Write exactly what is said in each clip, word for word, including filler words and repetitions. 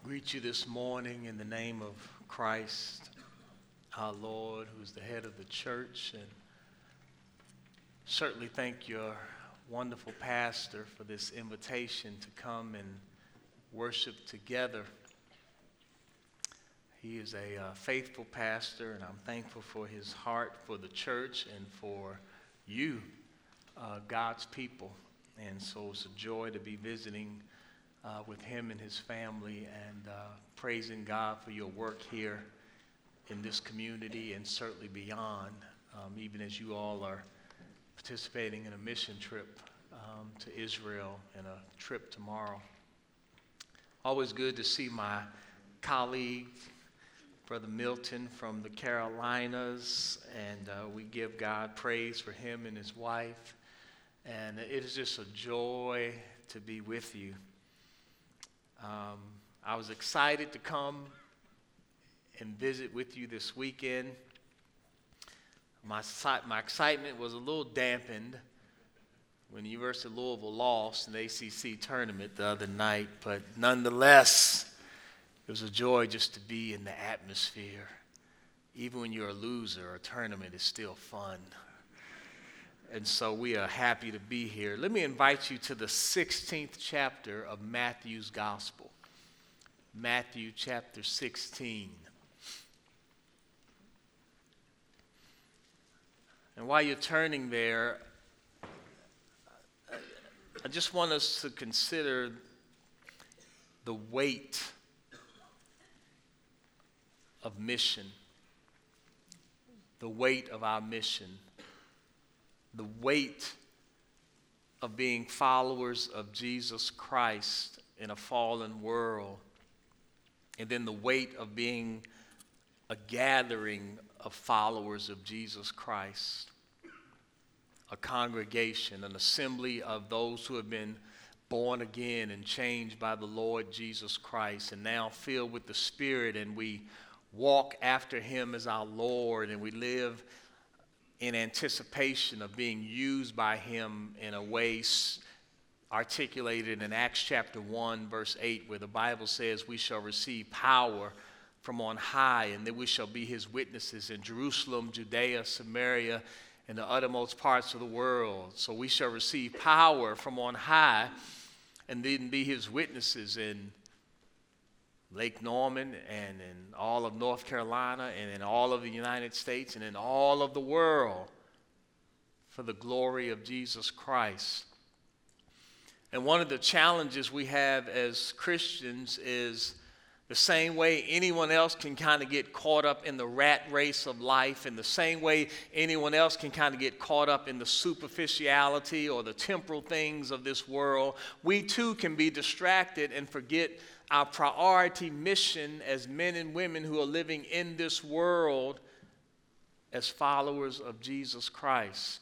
Greet you this morning in the name of Christ, our Lord, who's the head of the church, and certainly thank your wonderful pastor for this invitation to come and worship together. He is a uh, faithful pastor, and I'm thankful for his heart for the church and for you, uh, God's people. And so it's a joy to be visiting Uh, with him and his family, and uh, praising God for your work here in this community and certainly beyond, um, even as you all are participating in a mission trip um, to Israel and a trip tomorrow. Always good to see my colleague, Brother Milton from the Carolinas, and uh, we give God praise for him and his wife, and it is just a joy to be with you. Um, I was excited to come and visit with you this weekend. My, my excitement was a little dampened when the University of Louisville lost in the A C C tournament the other night, but nonetheless, it was a joy just to be in the atmosphere. Even when you're a loser, a tournament is still fun. And so we are happy to be here. Let me invite you to the sixteenth chapter of Matthew's Gospel. Matthew chapter sixteen. And while you're turning there, I just want us to consider the weight of mission, the weight of our mission. The weight of being followers of Jesus Christ in a fallen world, and then the weight of being a gathering of followers of Jesus Christ, a congregation, an assembly of those who have been born again and changed by the Lord Jesus Christ and now filled with the Spirit, and we walk after him as our Lord, and we live in anticipation of being used by him in a way articulated in Acts chapter one, verse eight, where the Bible says we shall receive power from on high, and that we shall be his witnesses in Jerusalem, Judea, Samaria, and the uttermost parts of the world. So we shall receive power from on high and then be his witnesses in Lake Norman and in all of North Carolina and in all of the United States and in all of the world for the glory of Jesus Christ. And one of the challenges we have as Christians is the same way anyone else can kind of get caught up in the rat race of life, and the same way anyone else can kind of get caught up in the superficiality or the temporal things of this world, we too can be distracted and forget our priority mission as men and women who are living in this world as followers of Jesus Christ.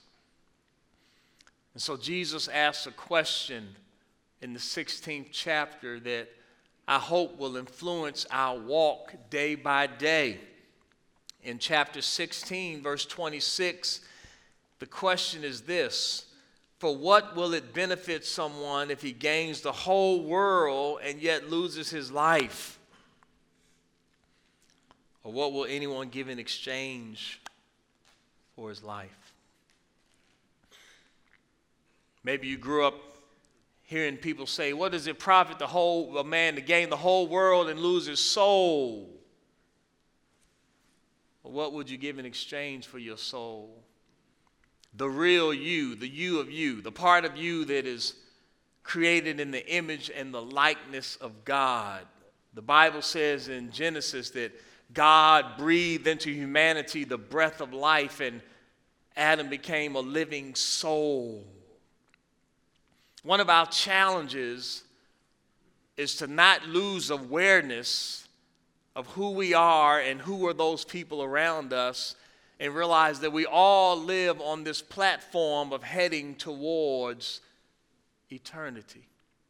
And so Jesus asks a question in the sixteenth chapter that I hope will influence our walk day by day. In chapter sixteen, verse twenty-six, the question is this: for what will it benefit someone if he gains the whole world and yet loses his life? Or what will anyone give in exchange for his life? Maybe you grew up hearing people say, what does it profit the whole a man to gain the whole world and lose his soul? Or what would you give in exchange for your soul? The real you, the you of you, the part of you that is created in the image and the likeness of God. The Bible says in Genesis that God breathed into humanity the breath of life, and Adam became a living soul. One of our challenges is to not lose awareness of who we are and who are those people around us, and realize that we all live on this platform of heading towards eternity.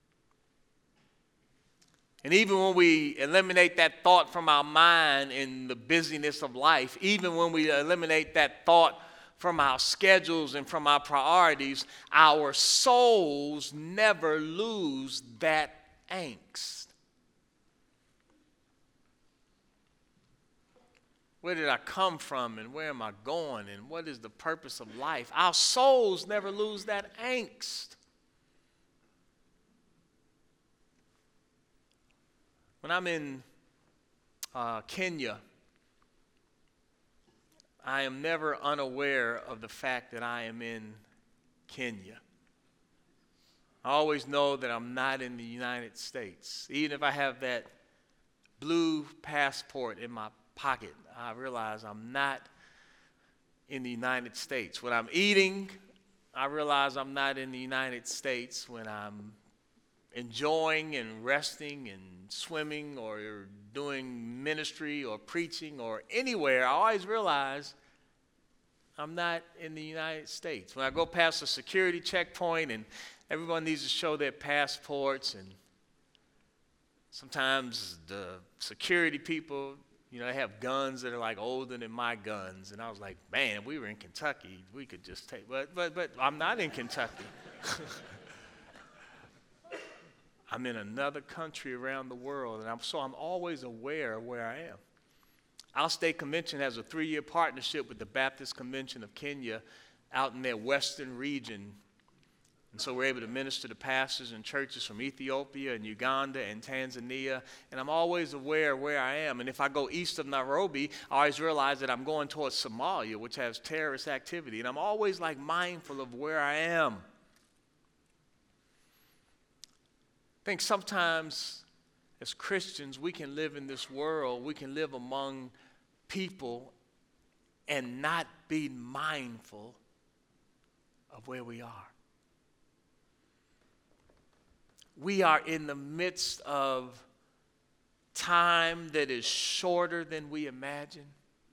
And even when we eliminate that thought from our mind in the busyness of life, even when we eliminate that thought from our schedules and from our priorities, our souls never lose that angst. Where did I come from and where am I going and what is the purpose of life? Our souls never lose that angst. When I'm in uh, Kenya, I am never unaware of the fact that I am in Kenya. I always know that I'm not in the United States. Even if I have that blue passport in my pocket, I realize I'm not in the United States. When I'm eating, I realize I'm not in the United States. When I'm enjoying and resting and swimming or doing ministry or preaching or anywhere, I always realize I'm not in the United States. When I go past a security checkpoint and everyone needs to show their passports, and sometimes the security people, you know, they have guns that are like older than my guns. And I was like, man, if we were in Kentucky, we could just take, but, but, but I'm not in Kentucky. I'm in another country around the world, and I'm, so I'm always aware of where I am. Our state convention has a three-year partnership with the Baptist Convention of Kenya out in their western region. And so we're able to minister to pastors and churches from Ethiopia and Uganda and Tanzania. And I'm always aware of where I am. And if I go east of Nairobi, I always realize that I'm going towards Somalia, which has terrorist activity. And I'm always like mindful of where I am. I think sometimes as Christians, we can live in this world, we can live among people and not be mindful of where we are. We are in the midst of time that is shorter than we imagine.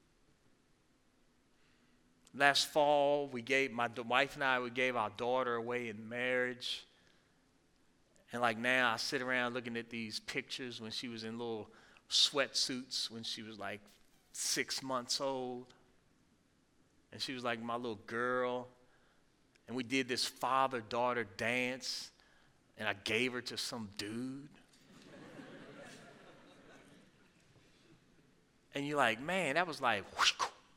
Last fall, we gave, my wife and I, we gave our daughter away in marriage. And like now, I sit around looking at these pictures when she was in little sweatsuits, when she was like six months old. And she was like my little girl. And we did this father-daughter dance. And I gave her to some dude. And you're like, man, that was like whoosh.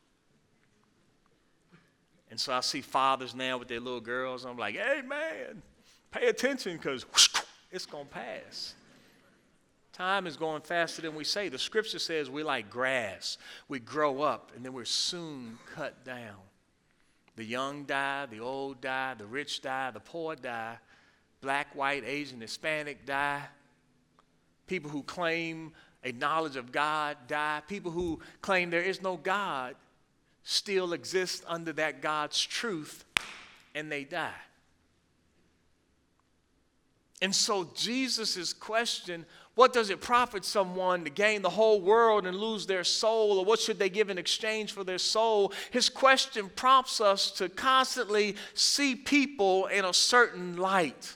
And so I see fathers now with their little girls. I'm like, hey, man, pay attention because it's going to pass. Time is going faster than we say. The scripture says we're like grass. We grow up and then we're soon cut down. The young die, the old die, the rich die, the poor die. Black, white, Asian, Hispanic die. People who claim a knowledge of God die. People who claim there is no God still exist under that God's truth, and they die. And so Jesus' question, what does it profit someone to gain the whole world and lose their soul? Or what should they give in exchange for their soul? His question prompts us to constantly see people in a certain light.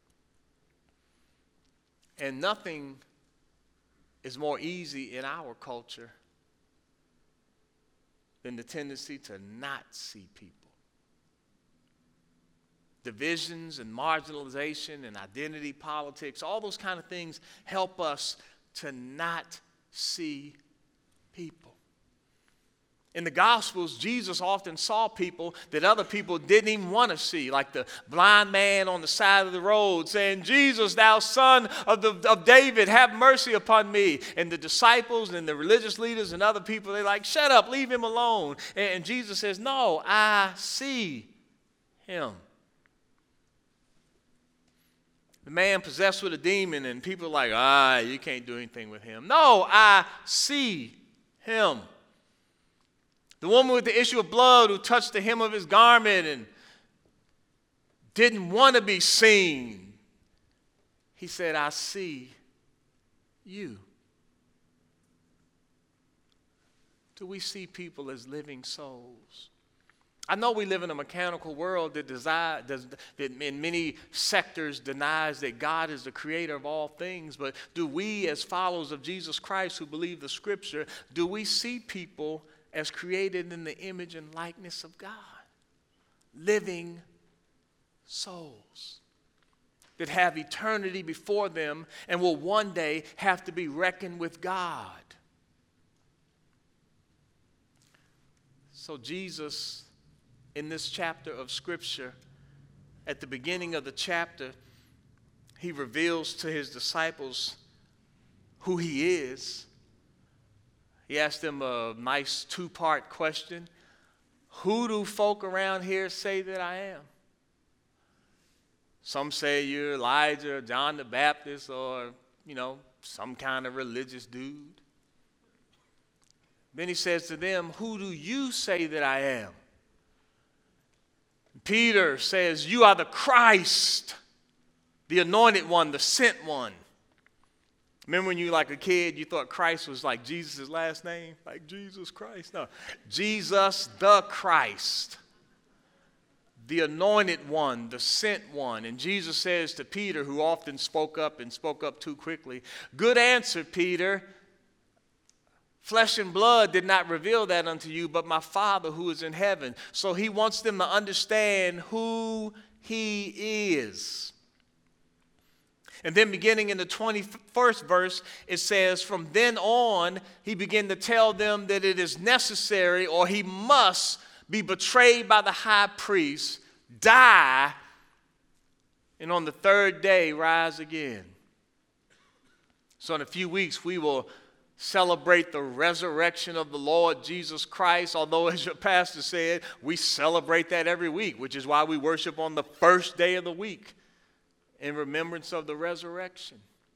And nothing is more easy in our culture than the tendency to not see people. Divisions and marginalization and identity politics, all those kind of things help us to not see people. In the Gospels, Jesus often saw people that other people didn't even want to see, like the blind man on the side of the road saying, Jesus, thou son of, the, of David, have mercy upon me. And the disciples and the religious leaders and other people, they're like, shut up, leave him alone. And, and Jesus says, no, I see him. The man possessed with a demon, and people are like, ah, you can't do anything with him. No, I see him. The woman with the issue of blood who touched the hem of his garment and didn't want to be seen. He said, I see you. Do we see people as living souls? I know we live in a mechanical world that, desire, does, that in many sectors denies that God is the creator of all things, but do we as followers of Jesus Christ who believe the scripture, do we see people as created in the image and likeness of God? Living souls that have eternity before them and will one day have to be reckoned with God. So Jesus, in this chapter of Scripture, at the beginning of the chapter, he reveals to his disciples who he is. He asked them a nice two-part question. Who do folk around here say that I am? Some say you're Elijah, or John the Baptist, or, you know, some kind of religious dude. Then he says to them, who do you say that I am? Peter says, you are the Christ, the anointed one, the sent one. Remember when you were like a kid, you thought Christ was like Jesus' last name? Like Jesus Christ? No. Jesus the Christ, the anointed one, the sent one. And Jesus says to Peter, who often spoke up and spoke up too quickly, good answer, Peter. Flesh and blood did not reveal that unto you, but my Father who is in heaven. So he wants them to understand who he is. And then beginning in the twenty-first verse, it says, from then on, he began to tell them that it is necessary, or he must be betrayed by the high priest, die, and on the third day rise again. So in a few weeks, we will celebrate the resurrection of the Lord Jesus Christ. Although, as your pastor said, we celebrate that every week, which is why we worship on the first day of the week in remembrance of the resurrection.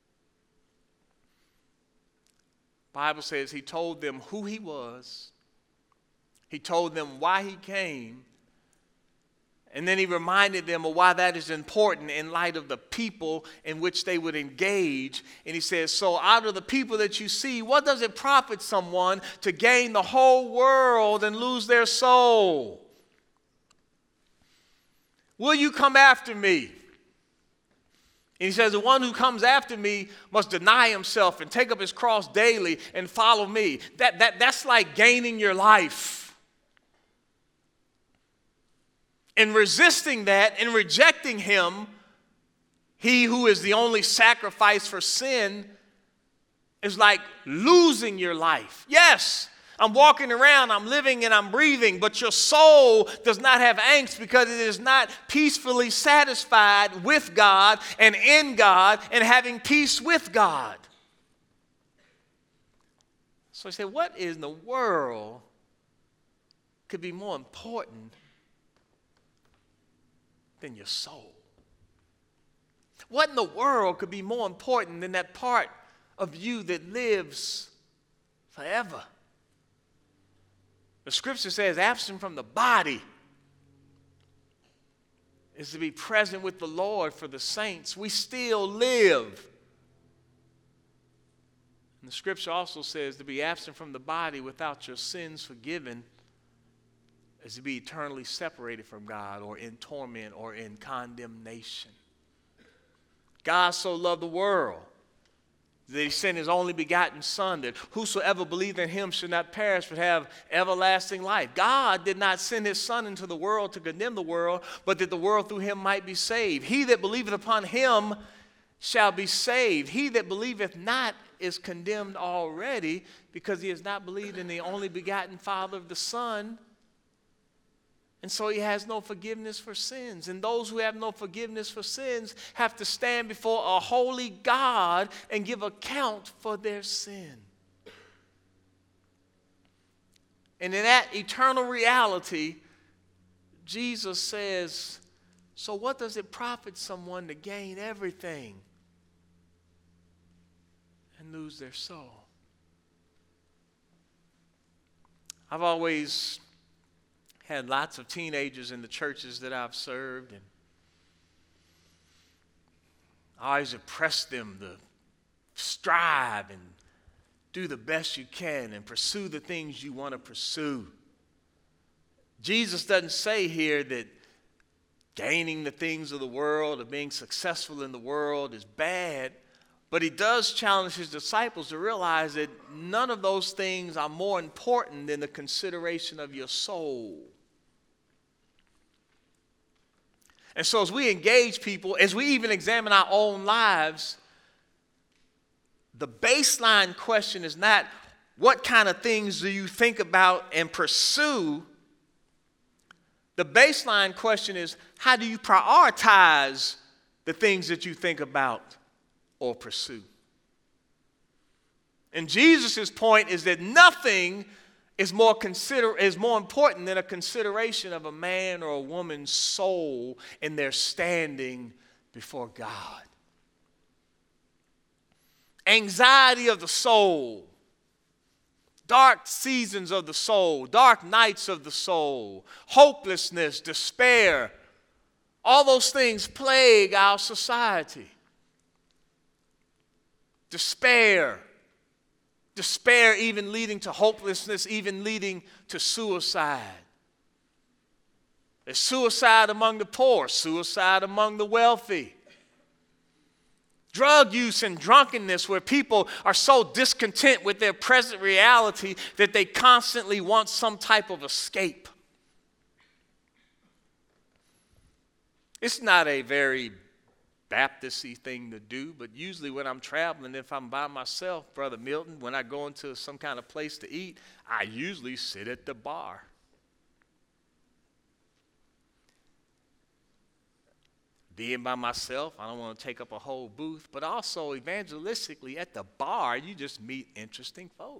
The Bible says he told them who he was. He told them why he came. And then he reminded them of why that is important in light of the people in which they would engage. And he says, so out of the people that you see, what does it profit someone to gain the whole world and lose their soul? Will you come after me? And he says, the one who comes after me must deny himself and take up his cross daily and follow me. That, that, that's like gaining your life. And resisting that and rejecting him, he who is the only sacrifice for sin, is like losing your life. Yes, I'm walking around, I'm living and I'm breathing, but your soul does not have angst because it is not peacefully satisfied with God and in God and having peace with God. So I say, what in the world could be more important than your soul? What in the world could be more important than that part of you that lives forever? The scripture says, absent from the body is to be present with the Lord for the saints. We still live. And the scripture also says to be absent from the body without your sins forgiven is to be eternally separated from God, or in torment, or in condemnation. God so loved the world that he sent his only begotten Son, that whosoever believed in him should not perish but have everlasting life. God did not send his Son into the world to condemn the world, but that the world through him might be saved. He that believeth upon him shall be saved. He that believeth not is condemned already, because he has not believed in the only begotten Father of the Son. And so he has no forgiveness for sins. And those who have no forgiveness for sins have to stand before a holy God and give account for their sin. And in that eternal reality, Jesus says, so what does it profit someone to gain everything and lose their soul? I've always had lots of teenagers in the churches that I've served, and I always impressed them to strive and do the best you can and pursue the things you want to pursue. Jesus doesn't say here that gaining the things of the world or being successful in the world is bad, but he does challenge his disciples to realize that none of those things are more important than the consideration of your soul. And so as we engage people, as we even examine our own lives, the baseline question is not what kind of things do you think about and pursue, The baseline question is, how do you prioritize the things that you think about or pursue? And Jesus' point is that nothing is more consider is more important than a consideration of a man or a woman's soul in their standing before God. Anxiety of the soul, dark seasons of the soul, dark nights of the soul, hopelessness, despair, all those things plague our society. Despair. Despair even leading to hopelessness, even leading to suicide. There's suicide among the poor, suicide among the wealthy. Drug use and drunkenness, where people are so discontent with their present reality that they constantly want some type of escape. It's not a very Baptist-y thing to do, but usually when I'm traveling, if I'm by myself, Brother Milton, when I go into some kind of place to eat, I usually sit at the bar. Being by myself, I don't want to take up a whole booth, but also evangelistically at the bar, you just meet interesting folk.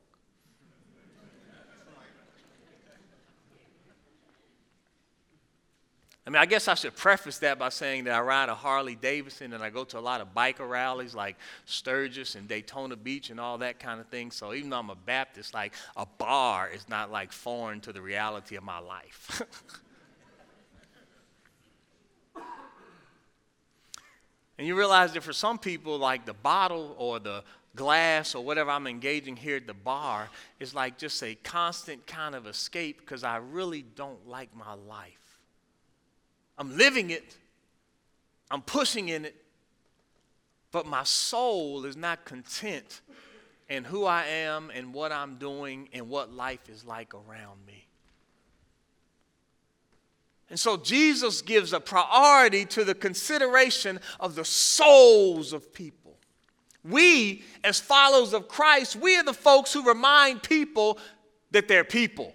I mean, I guess I should preface that by saying that I ride a Harley Davidson and I go to a lot of biker rallies like Sturgis and Daytona Beach and all that kind of thing. So even though I'm a Baptist, like a bar is not like foreign to the reality of my life. And you realize that for some people, like the bottle or the glass or whatever I'm engaging here at the bar is like just a constant kind of escape because I really don't like my life. I'm living it, I'm pushing in it, but my soul is not content in who I am and what I'm doing and what life is like around me. And so Jesus gives a priority to the consideration of the souls of people. We, as followers of Christ, we are the folks who remind people that they're people.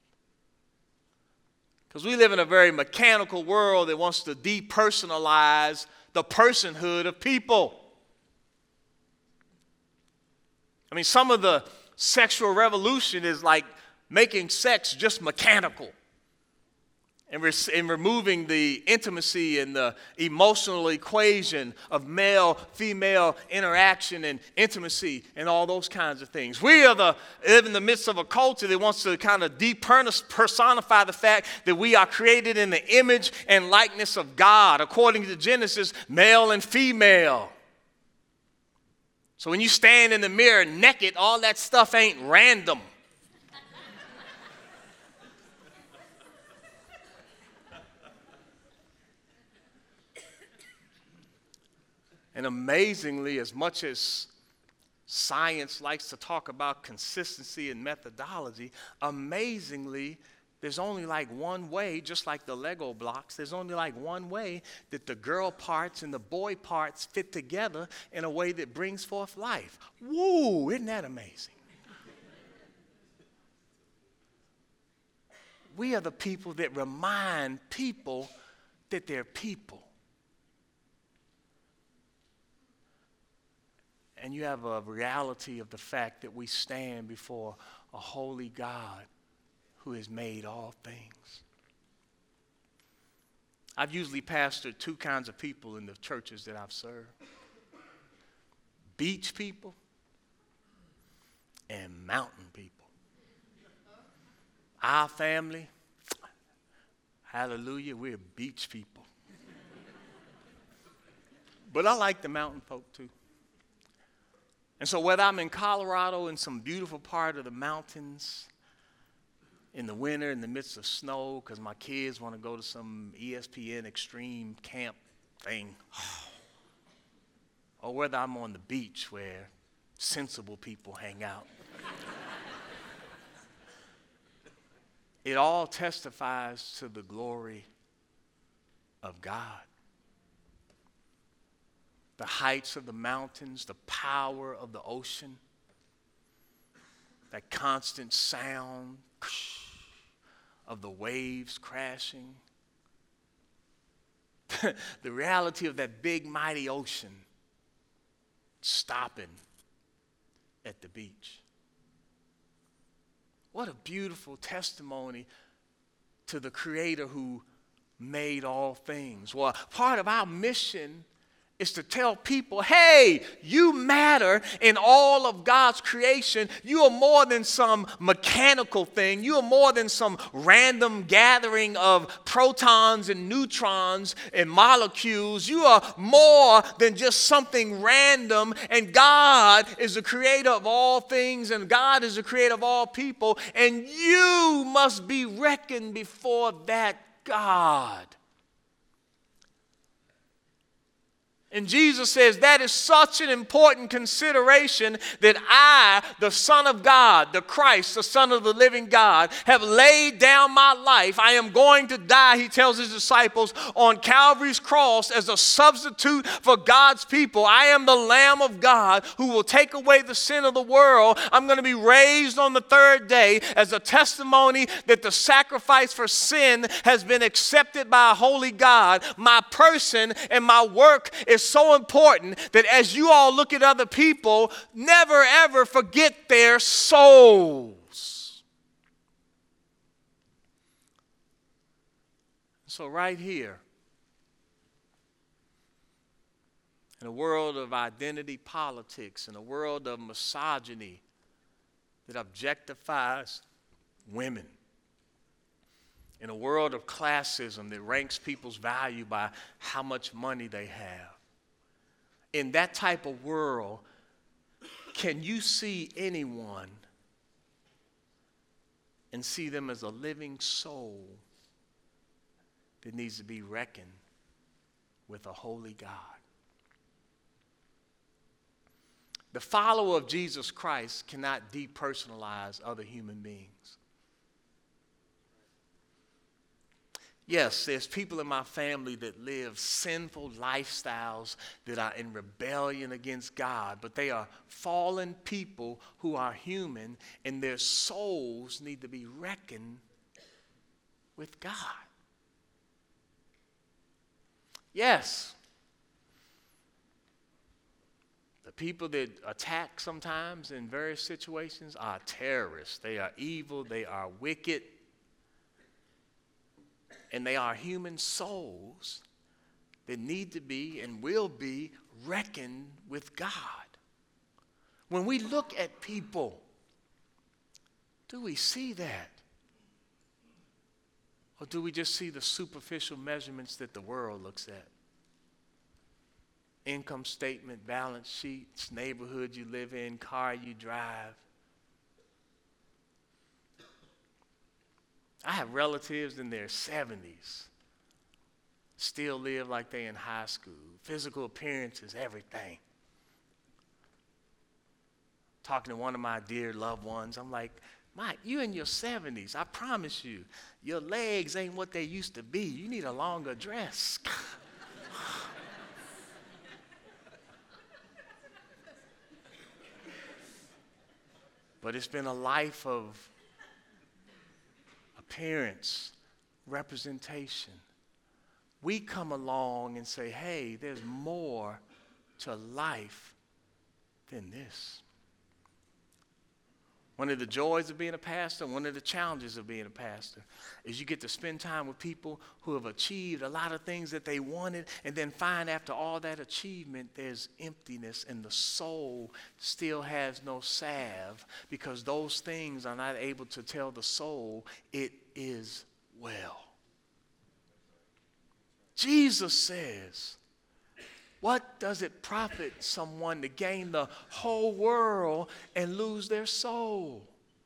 Because we live in a very mechanical world that wants to depersonalize the personhood of people. I mean, some of the sexual revolution is like making sex just mechanical and, re- and removing the intimacy and the emotional equation of male-female interaction and intimacy and all those kinds of things. We are the live in the midst of a culture that wants to kind of depersonify the fact that we are created in the image and likeness of God, according to Genesis, male and female. So when you stand in the mirror naked, all that stuff ain't random. And amazingly, as much as science likes to talk about consistency and methodology, amazingly, there's only like one way, just like the Lego blocks, there's only like one way that the girl parts and the boy parts fit together in a way that brings forth life. Woo, isn't that amazing? We are the people that remind people that they're people. And you have a reality of the fact that we stand before a holy God who has made all things. I've usually pastored two kinds of people in the churches that I've served. Beach people and mountain people. Our family, hallelujah, we're beach people. But I like the mountain folk too. And so whether I'm in Colorado in some beautiful part of the mountains, in the winter in the midst of snow because my kids want to go to some E S P N extreme camp thing, or whether I'm on the beach where sensible people hang out, it all testifies to the glory of God. The heights of the mountains, the power of the ocean, that constant sound of the waves crashing, the reality of that big, mighty ocean stopping at the beach. What a beautiful testimony to the Creator who made all things. Well, part of our mission is to tell people, hey, you matter in all of God's creation. You are more than some mechanical thing. You are more than some random gathering of protons and neutrons and molecules. You are more than just something random. And God is the creator of all things, and God is the creator of all people. And you must be reckoned before that God. And Jesus says that is such an important consideration that I, the Son of God, the Christ, the Son of the living God, have laid down my life. I am going to die, he tells his disciples, on Calvary's cross as a substitute for God's people. I am the Lamb of God who will take away the sin of the world. I'm going to be raised on the third day as a testimony that the sacrifice for sin has been accepted by a holy God. My person and my work is so important that as you all look at other people, never ever forget their souls. So right here, in a world of identity politics, in a world of misogyny that objectifies women, in a world of classism that ranks people's value by how much money they have, in that type of world, can you see anyone and see them as a living soul that needs to be reckoned with a holy God? The follower of Jesus Christ cannot depersonalize other human beings. Yes, there's people in my family that live sinful lifestyles that are in rebellion against God, but they are fallen people who are human, and their souls need to be reckoned with God. Yes, the people that attack sometimes in various situations are terrorists. They are evil, they are wicked. And they are human souls that need to be and will be reckoned with God. When we look at people, do we see that? Or do we just see the superficial measurements that the world looks at? Income statement, balance sheets, neighborhood you live in, car you drive. I have relatives in their seventies, still live like they in high school. Physical appearance is everything. Talking to one of my dear loved ones, I'm like, Mike, you in your seventies, I promise you, your legs ain't what they used to be. You need a longer dress. But it's been a life of appearance, representation. We come along and say, hey, there's more to life than this. One of the joys of being a pastor, one of the challenges of being a pastor, is you get to spend time with people who have achieved a lot of things that they wanted, and then find after all that achievement, there's emptiness, and the soul still has no salve, because those things are not able to tell the soul, it is well. Jesus says, what does it profit someone to gain the whole world and lose their soul?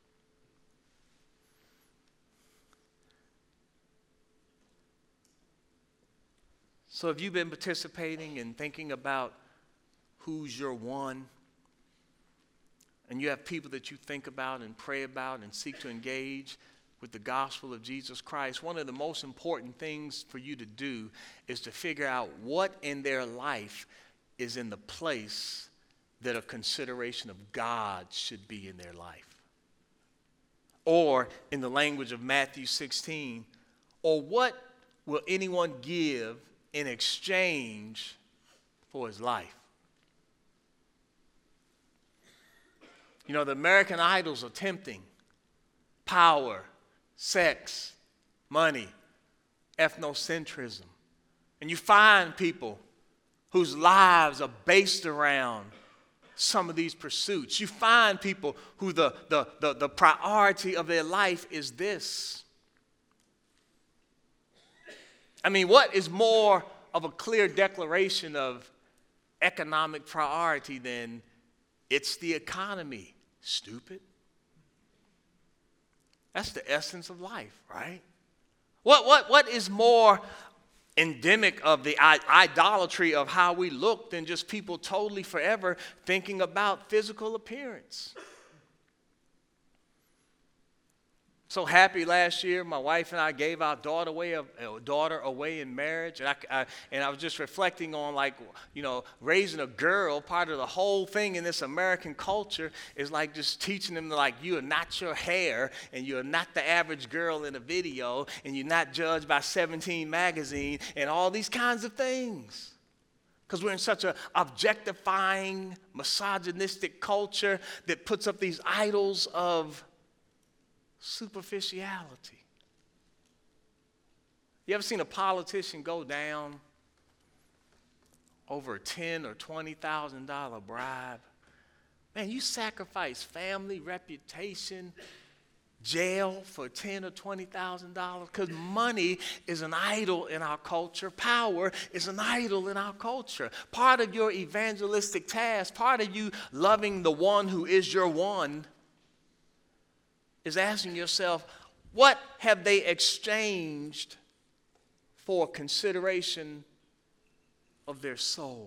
So have you been participating and thinking about who's your one? And you have people that you think about and pray about and seek to engage with the gospel of Jesus Christ. One of the most important things for you to do is to figure out what in their life is in the place that a consideration of God should be in their life. Or in the language of Matthew sixteen, or what will anyone give in exchange for his life. You know, the American idols are tempting. Power, sex, money, ethnocentrism. And you find people whose lives are based around some of these pursuits. You find people who the, the, the, the priority of their life is this. I mean, what is more of a clear declaration of economic priority than it's the economy, stupid? That's the essence of life, right? What, what, what is more endemic of the idolatry of how we look than just people totally forever thinking about physical appearance? So happy last year, my wife and I gave our daughter away, a daughter away in marriage, and I, I, and I was just reflecting on, like, you know, raising a girl. Part of the whole thing in this American culture is like just teaching them, like, you are not your hair, and you are not the average girl in a video, and you're not judged by seventeen magazine, and all these kinds of things. Because we're in such an objectifying, misogynistic culture that puts up these idols of superficiality. You ever seen a politician go down over a ten or twenty thousand dollar bribe? Man, you sacrifice family, reputation, jail for ten or twenty thousand dollars, because money is an idol in our culture. Power is an idol in our culture. Part of your evangelistic task, part of you loving the one who is your one, is asking yourself, what have they exchanged for consideration of their soul?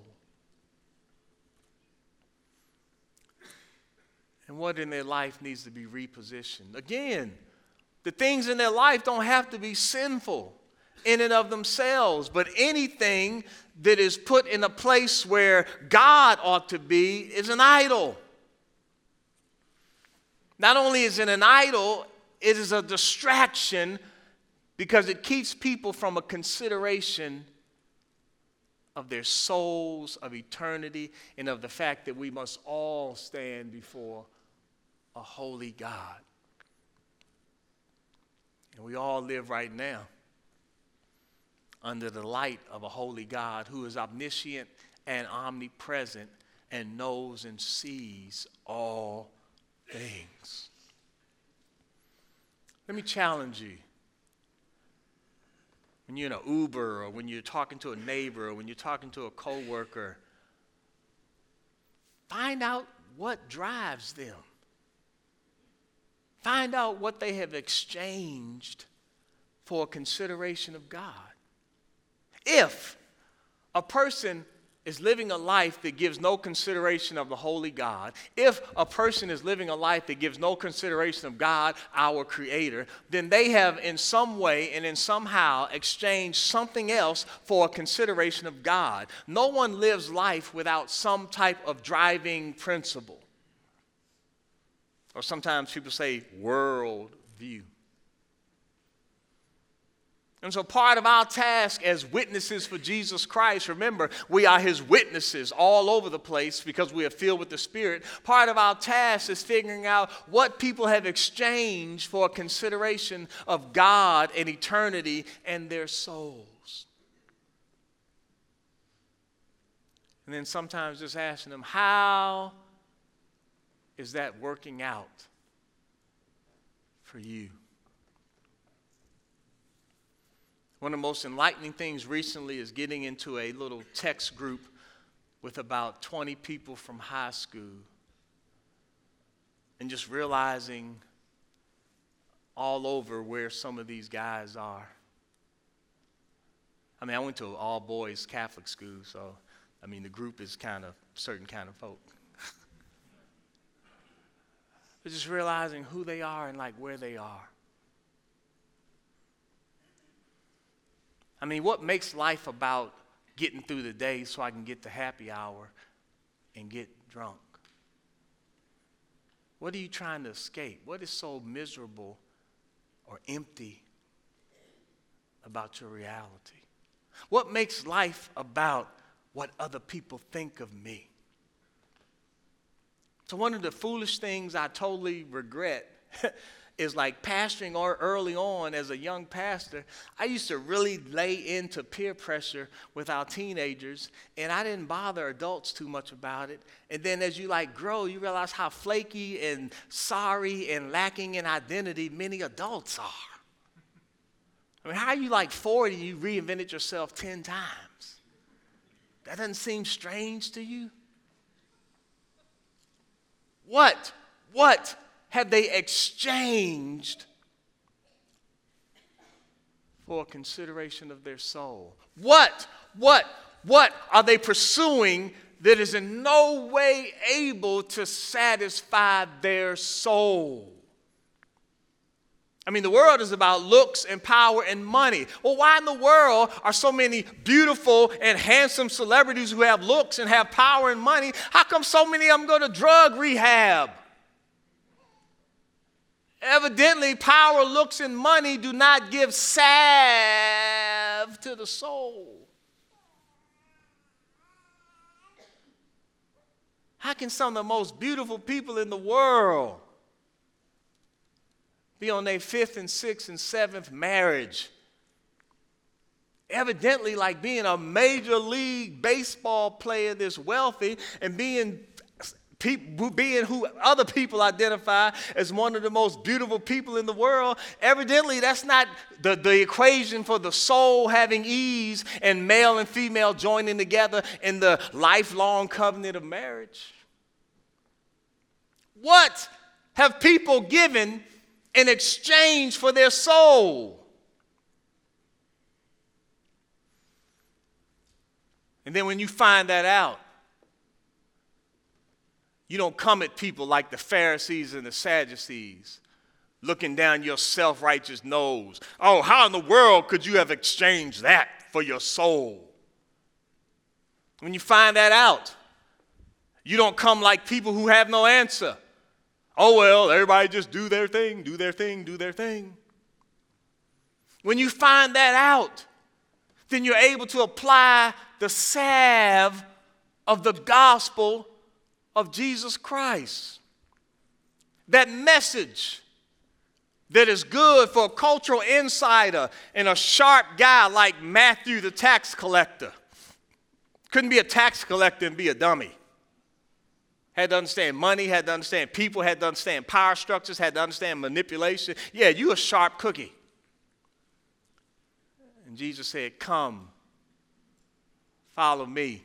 And what in their life needs to be repositioned? Again, the things in their life don't have to be sinful in and of themselves, but anything that is put in a place where God ought to be is an idol. Not only is it an idol, it is a distraction because it keeps people from a consideration of their souls, of eternity, and of the fact that we must all stand before a holy God. And we all live right now under the light of a holy God who is omniscient and omnipresent and knows and sees all things. Let me challenge you. When you're in an Uber, or when you're talking to a neighbor, or when you're talking to a coworker, find out what drives them. Find out what they have exchanged for consideration of God. If a person is living a life that gives no consideration of the holy God, if a person is living a life that gives no consideration of God, our Creator, then they have in some way and in somehow exchanged something else for a consideration of God. No one lives life without some type of driving principle. Or sometimes people say world view. And so part of our task as witnesses for Jesus Christ, remember, we are his witnesses all over the place because we are filled with the Spirit. Part of our task is figuring out what people have exchanged for a consideration of God and eternity and their souls. And then sometimes just asking them, how is that working out for you? One of the most enlightening things recently is getting into a little text group with about twenty people from high school and just realizing all over where some of these guys are. I mean, I went to an all-boys Catholic school, so, I mean, the group is kind of certain kind of folk. But just realizing who they are and, like, where they are. I mean, what makes life about getting through the day so I can get to happy hour and get drunk? What are you trying to escape? What is so miserable or empty about your reality? What makes life about what other people think of me? So one of the foolish things I totally regret is like pastoring or early on as a young pastor. I used to really lay into peer pressure with our teenagers, and I didn't bother adults too much about it. And then as you like grow, you realize how flaky and sorry and lacking in identity many adults are. I mean, how are you like forty and you reinvented yourself ten times? That doesn't seem strange to you? What, what have they exchanged for a consideration of their soul? What, what, what are they pursuing that is in no way able to satisfy their soul? I mean, the world is about looks and power and money. Well, why in the world are so many beautiful and handsome celebrities who have looks and have power and money? How come so many of them go to drug rehab? Evidently, power, looks, and money do not give salve to the soul. How can some of the most beautiful people in the world be on their fifth and sixth and seventh marriage? Evidently, like being a major league baseball player that's wealthy and being, people, being who other people identify as one of the most beautiful people in the world, evidently that's not the, the equation for the soul having ease and male and female joining together in the lifelong covenant of marriage. What have people given in exchange for their soul? And then when you find that out, you don't come at people like the Pharisees and the Sadducees, looking down your self-righteous nose. Oh, how in the world could you have exchanged that for your soul? When you find that out, you don't come like people who have no answer. Oh, well, everybody just do their thing, do their thing, do their thing. When you find that out, then you're able to apply the salve of the gospel of Jesus Christ. That message that is good for a cultural insider and a sharp guy like Matthew the tax collector. Couldn't be a tax collector and be a dummy. Had to understand money, had to understand people, had to understand power structures, had to understand manipulation. Yeah, you a sharp cookie. And Jesus said, come, follow me.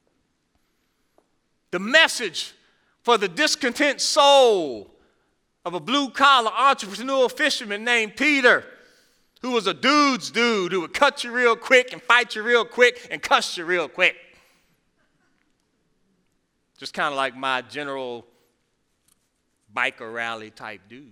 The message for the discontent soul of a blue-collar entrepreneurial fisherman named Peter, who was a dude's dude who would cut you real quick and fight you real quick and cuss you real quick. Just kind of like my general biker rally type dude.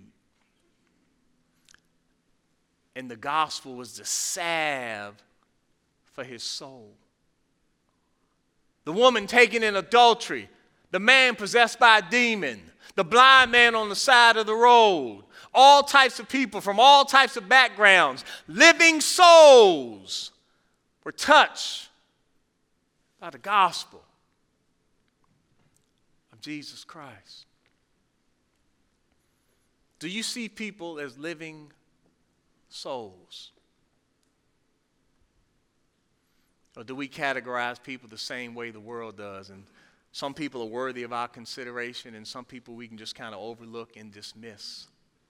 And the gospel was the salve for his soul. The woman taken in adultery, the man possessed by a demon, the blind man on the side of the road, all types of people from all types of backgrounds, living souls were touched by the gospel of Jesus Christ. Do you see people as living souls? Or do we categorize people the same way the world does? And some people are worthy of our consideration, and some people we can just kind of overlook and dismiss.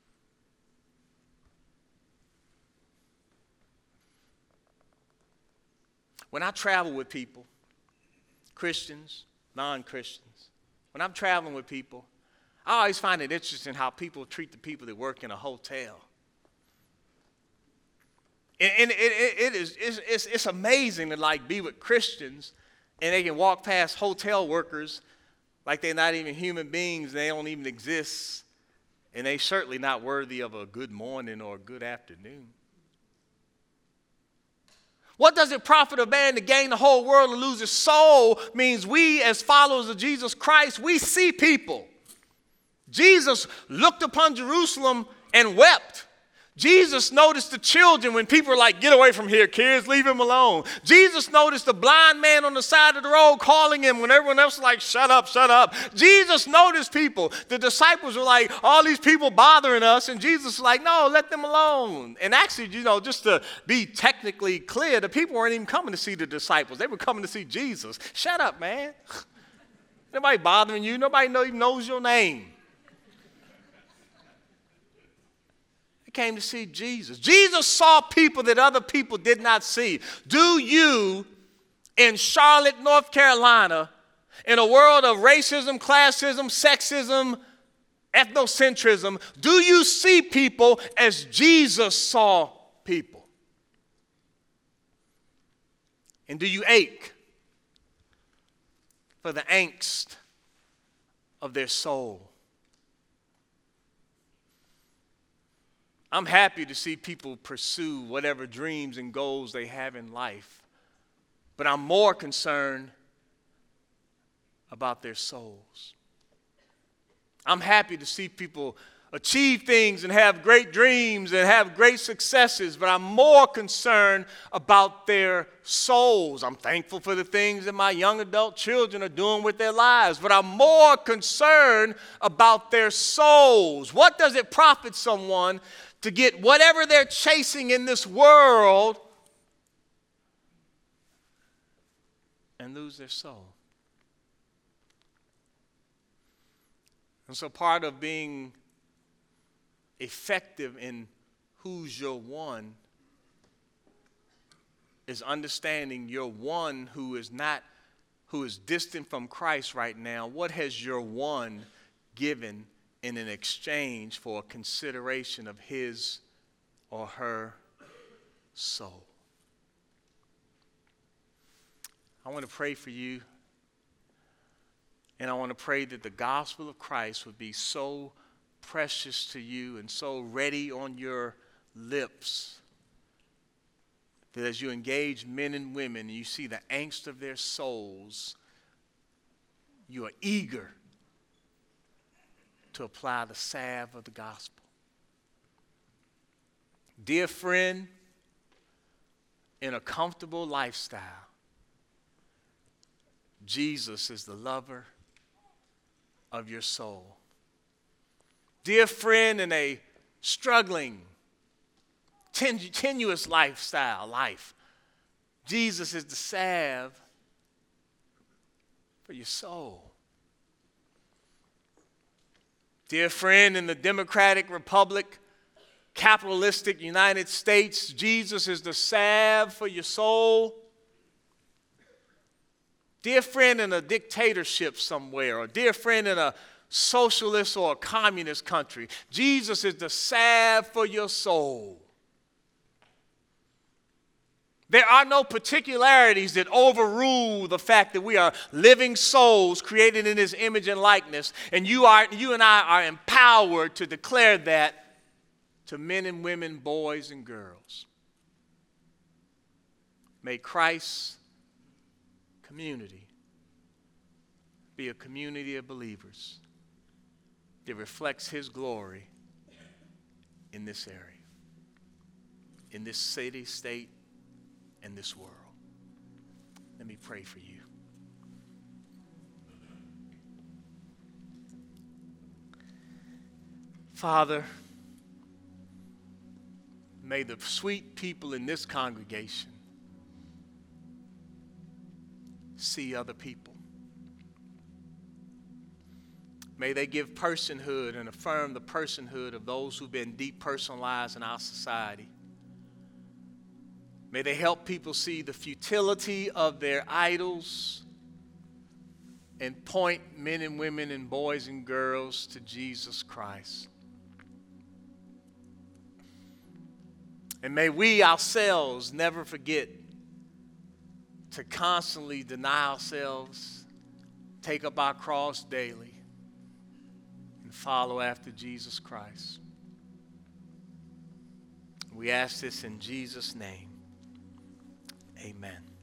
When I travel with people, Christians, non-Christians, when I'm traveling with people, I always find it interesting how people treat the people that work in a hotel. And, and it, it, it is, it's, it's, it's amazing to like be with Christians and they can walk past hotel workers like they're not even human beings, they don't even exist, and they certainly not worthy of a good morning or a good afternoon. What does it profit a man to gain the whole world and lose his soul? Means we as followers of Jesus Christ, we see people. Jesus looked upon Jerusalem and wept. Jesus noticed the children when people were like, get away from here, kids, leave him alone. Jesus noticed the blind man on the side of the road calling him when everyone else was like, shut up, shut up. Jesus noticed people. The disciples were like, all these people bothering us. And Jesus was like, no, let them alone. And actually, you know, just to be technically clear, the people weren't even coming to see the disciples. They were coming to see Jesus. Shut up, man. Nobody bothering you. Nobody know, even knows your name. Came to see Jesus. Jesus saw people that other people did not see. Do you, in Charlotte, North Carolina, in a world of racism, classism, sexism, ethnocentrism, do you see people as Jesus saw people? And do you ache for the angst of their soul? I'm happy to see people pursue whatever dreams and goals they have in life, but I'm more concerned about their souls. I'm happy to see people achieve things and have great dreams and have great successes, but I'm more concerned about their souls. I'm thankful for the things that my young adult children are doing with their lives, but I'm more concerned about their souls. What does it profit someone to get whatever they're chasing in this world and lose their soul? And so part of being effective in who's your one is understanding your one who is not, who is distant from Christ right now. What has your one given in an exchange for a consideration of his or her soul? I want to pray for you, and I want to pray that the gospel of Christ would be so precious to you and so ready on your lips that as you engage men and women and you see the angst of their souls, you are eager to apply the salve of the gospel. Dear friend, in a comfortable lifestyle, Jesus is the lover of your soul. Dear friend, in a struggling, tenu- tenuous lifestyle, life, Jesus is the salve for your soul. Dear friend, in the Democratic Republic, capitalistic United States, Jesus is the salve for your soul. Dear friend, in a dictatorship somewhere, or dear friend in a socialist or a communist country, Jesus is the salve for your soul. There are no particularities that overrule the fact that we are living souls created in his image and likeness, and you are, you and I are empowered to declare that to men and women, boys and girls. May Christ's community be a community of believers that reflects his glory in this area, in this city, state, in this world. Let me pray for you. Father, may the sweet people in this congregation see other people. May they give personhood and affirm the personhood of those who've been depersonalized in our society. May they help people see the futility of their idols and point men and women and boys and girls to Jesus Christ. And may we ourselves never forget to constantly deny ourselves, take up our cross daily, and follow after Jesus Christ. We ask this in Jesus' name. Amen.